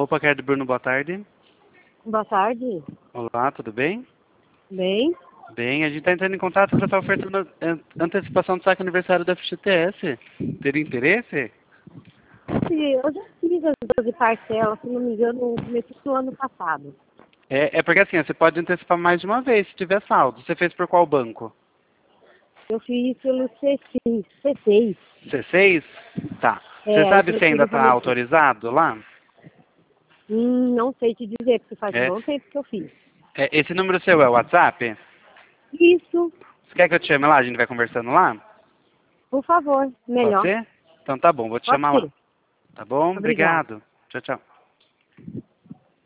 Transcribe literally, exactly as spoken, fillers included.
Roupa Care do Bruno, boa tarde. Boa tarde. Olá, tudo bem? Bem? Bem, a gente está entrando em contato para estar ofertando an- antecipação do saque aniversário da F G T S. Teria interesse? Sim, eu já fiz as doze parcelas, se não me engano, no começo do ano passado. É, é porque assim, você pode antecipar mais de uma vez se tiver saldo. Você fez por qual banco? Eu fiz pelo C seis. C seis. C seis? Tá. Você É, aí sabe se ainda transferi para está Medicina. autorizado lá? Hum, não sei te dizer, porque faz um É, bom tempo que eu fiz. é, esse número seu é o WhatsApp? Isso, Você quer que eu te chame lá? A gente vai conversando lá? por favor, Pode melhor. ser? Então tá bom, vou te Pode chamar lá. ser. Tá bom? Obrigada. Obrigado. Tchau, tchau.